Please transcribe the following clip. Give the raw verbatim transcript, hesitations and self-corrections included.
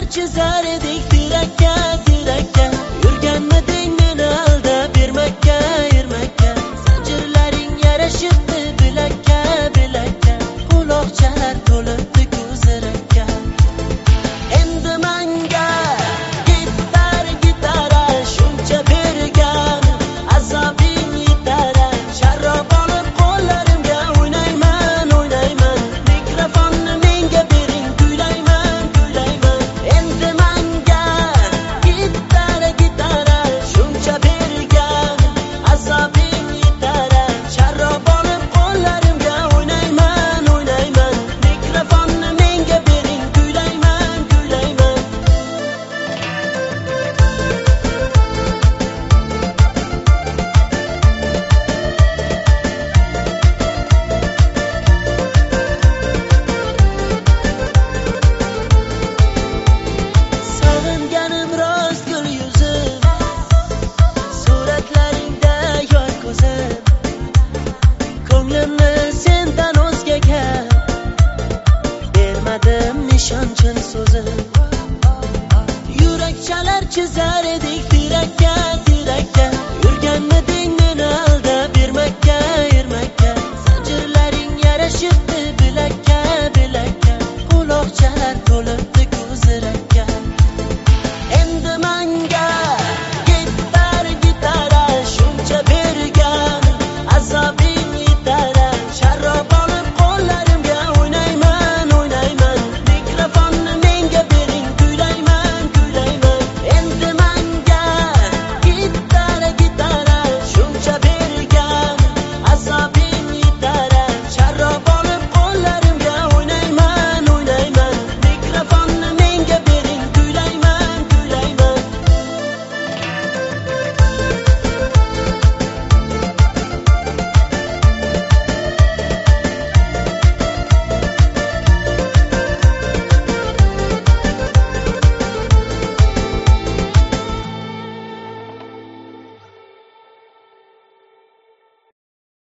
chizar edik tirakka tirakka. Yurganmiding meni aldab bermakka ermakka. Zanjirlaring yarashibdi bilakka bilakka. Quloqchalar to'libdi ko'zirakka. Endi menga gitar gitara shuncha bergan azobing yetar. Sharob olib qo'llarimga o'ynayman o'ynayman. Mikrofonni menga bering kuylayman kuylayman. Endi menga gitar gitara shuncha bergan azobing yetar. Sharob olib qo'llarimga o'ynayman o'ynayman. Mikrofonni menga bering kuylayman kuylayman. Sog'inganim rost gul yuzim, suratlaringda yoy ko'zim. Ko'nglimni sendan o'zgaga bermadim nishonchin so'zim. Yurakchalar chizar edik tirakka tirakka. Yurganmiding meni aldab bermakka ermakka. Zanjirlaring yarashibdi bilakka bilakka. Quloqchalar to'libdi ko'zirakka.